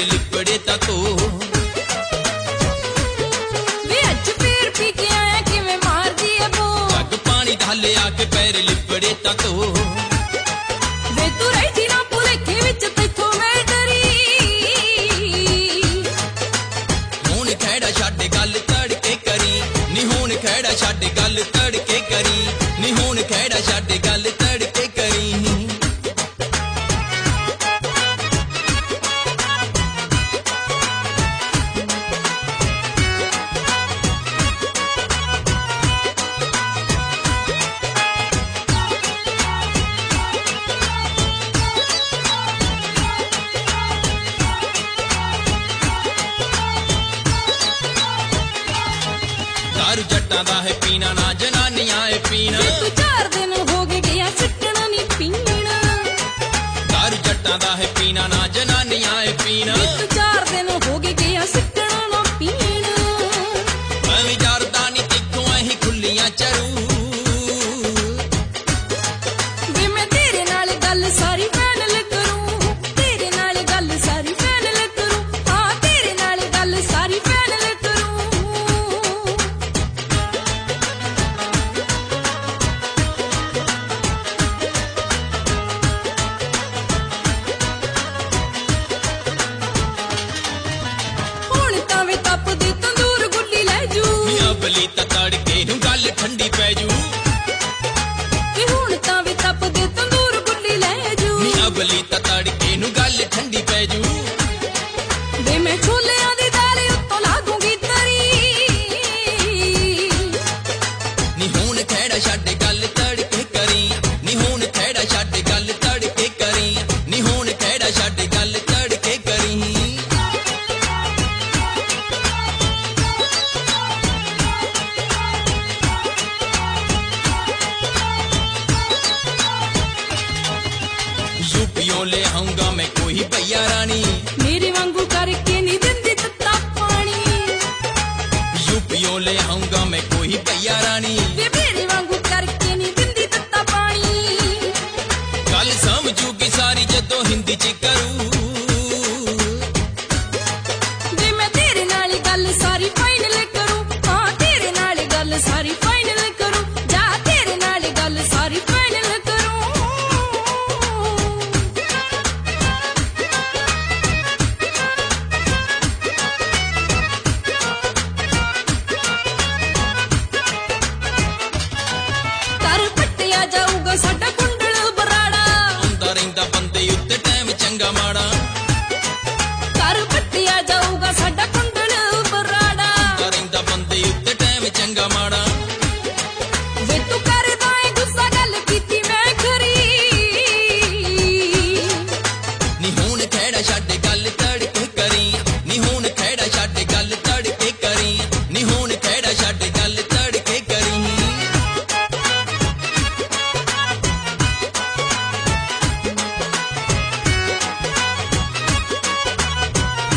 लिपड़े ता तो वे अज फिर पी के आया किवें मार दी है वो जग पानी ढाले आके पैर लिपड़े ता तो वे तू रही थी ना भुलेखे विच तैथों मैं डरी हुण खैड़ा छड्ड गल तड़के करी नी हुण खैड़ा छड्ड गल तड़के करी नी हुण खैड़ा छड्ड गल तड़के करी दारू जट्टां दा है पीना ना जनानियां है पीना वे तू 4 दिन हो गए गया सिटना नी पीना दारू जट्टां दा है पीना ना जनानियां है पीना वे तू 4 दिन हो गए गया सिटना ना पीना मैं जरदा नी तिखों अहीं खुल्लियां चरू वे मैं तेरे नाल गल सारी फाइनल करूं तेरे नाल गल सारी फाइनल करूं हां तेरे नाल गल सारी फाइनल करूं ਹੁਣ ਤਾਂ ਵੇ ਤਪਦੀ ਤੰਦੂਰ ਗੁੱਲੀ ਲੈ ਜੂ ਨੀ ਅਬਲੀ ਤਾਂ ਤੜਕੇ ਨੂੰ ਗੱਲ ਠੰਡੀ ਪੈ ਜੂ ਤੇ ਹੁਣ ਤਾਂ ਵੇ ਤਪਦੀ ਤੰਦੂਰ ਗੁੱਲੀ ਲੈ ਜੂ ਨੀ ਅਬਲੀ ਤਾਂ ਤੜਕੇ ਨੂੰ ਗੱਲ ਠੰਡੀ ਪੈ ਜੂ ਵੇ ਮੈਂ ਛੋਲਿਆਂ ਦੀ ਦਾਲ ਉੱਤੋਂ ਲਾ ਦੂੰਗੀ ਤਰੀ ਨੀ ਹੁਣ ਖੈੜਾ ਛੱਡ ਗੱਲ ਤੜਕੇ ਕਰੀ ਨੀ ਹੁਣ ਖੈੜਾ ਛੱਡ ਗੱਲ ਤੜਕੇ ਕਰੀ ਨੀ ਹੁਣ ਖੈੜਾ ਛੱਡ ਗੱਲ ਤੜਕੇ ਕਰੀ यूपियों ले आऊंगा मैं कोई भैया रानी ਮੇਰੇ ਵਾਂਗੂ ਕਰਕੇ ਨਹੀਂ ਦਿੰਦੀ ਤੱਤਾ ਪਾਣੀ यूपियों ले आऊंगा मैं कोई भैया रानी ਵੇ ਮੇਰੇ ਵਾਂਗੂ ਕਰਕੇ ਨਹੀਂ ਦਿੰਦੀ ਤੱਤਾ ਪਾਣੀ गल समझूगी सारी जदों हिंदी च करूं ਵੇ ਮੈਂ ਤੇਰੇ ਨਾਲ ਹੀ ਗੱਲ ਸਾਰੀ ਫਾਈਨਲ ਕਰੂੰ ਹਾਂ ਤੇਰੇ ਨਾਲ ਹੀ ਗੱਲ ਸਾਰੀ ਫਾਈਨਲ ਕਰੂੰ ਜਾ ਤੇਰੇ ਨਾਲ ਹੀ ਗੱਲ ਸਾਰੀ ਫਾਈਨਲ ਕਰੂੰ ਕਰ ਪੱਟਿਆ ਜਾਊਗਾ ਸਾਡਾ ਕੁੰਡਲ ਬਰਾੜਾ ਆਉਂਦਾ ਰਹਿੰਦਾ ਬੰਦੇ ਉੱਤੇ ਟਾਈਮ ਚੰਗਾ ਮਾੜਾ ਕਰ ਪੱਟਿਆ ਜਾਊਗਾ ਸਾਡਾ ਕੁੰਡਲ ਬਰਾੜਾ ਆਉਂਦਾ ਰਹਿੰਦਾ ਬੰਦੇ ਉੱਤੇ ਟਾਈਮ ਚੰਗਾ ਮਾੜਾ ਵੇ ਤੂੰ ਕਰਦਾ ਏ ਗੁੱਸਾ ਗੱਲ ਕੀਤੀ ਮੈਂ ਖਰੀ ਨੀ ਹੁਣ ਖੈੜਾ ਛੱਡ ਗੱਲ ਤੜਕੇ ਕਰੀ ਨੀ ਹੁਣ ਖੈੜਾ ਛੱਡ ਗੱਲ ਤੜਕੇ ਕਰੀ ਨੀ ਹੁਣ ਖੈੜਾ ਛੱਡ ਗੱਲ ਤੜਕੇ ਕਰੀ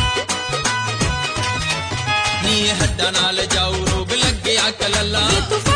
ਨੀ ਇਹ ਹੱਡਾਂ ਨਾਲ ਜਾਊ ਰੋਗ ਲੱਗਿਆ ਕਲੱਲਾ ਵੇ ਤੂੰ